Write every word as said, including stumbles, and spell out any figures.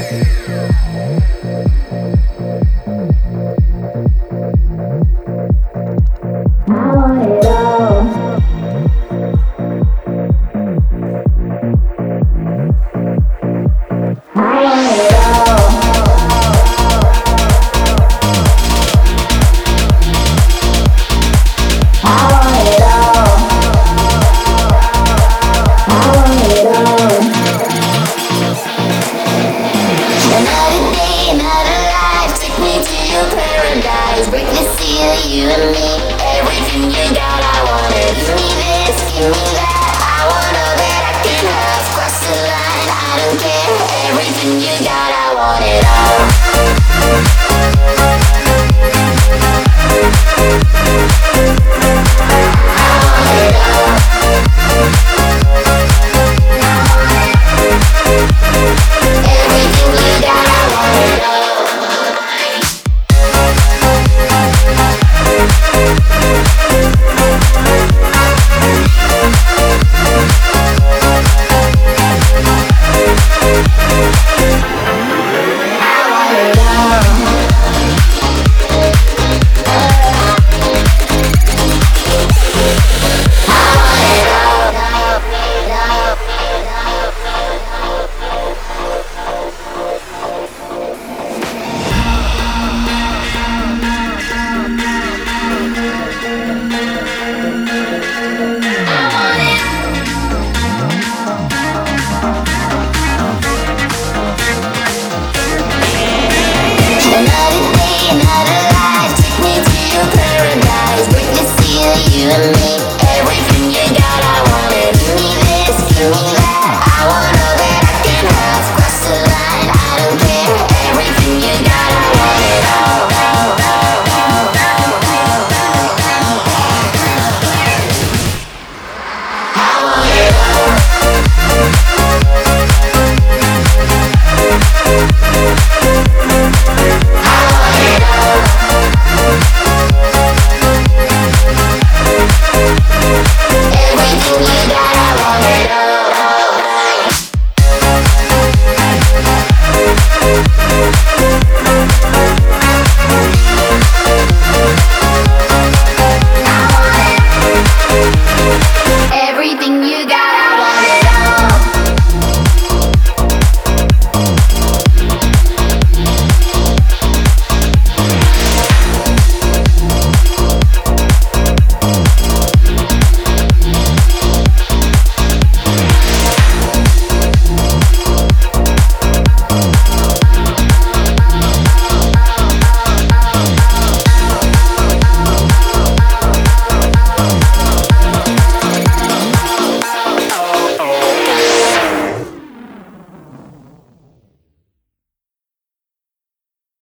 You and me, everything you got, I want it. Give me this, give me that. I want all that I can have. Cross the line, I don't care. Everything you got, I want it all.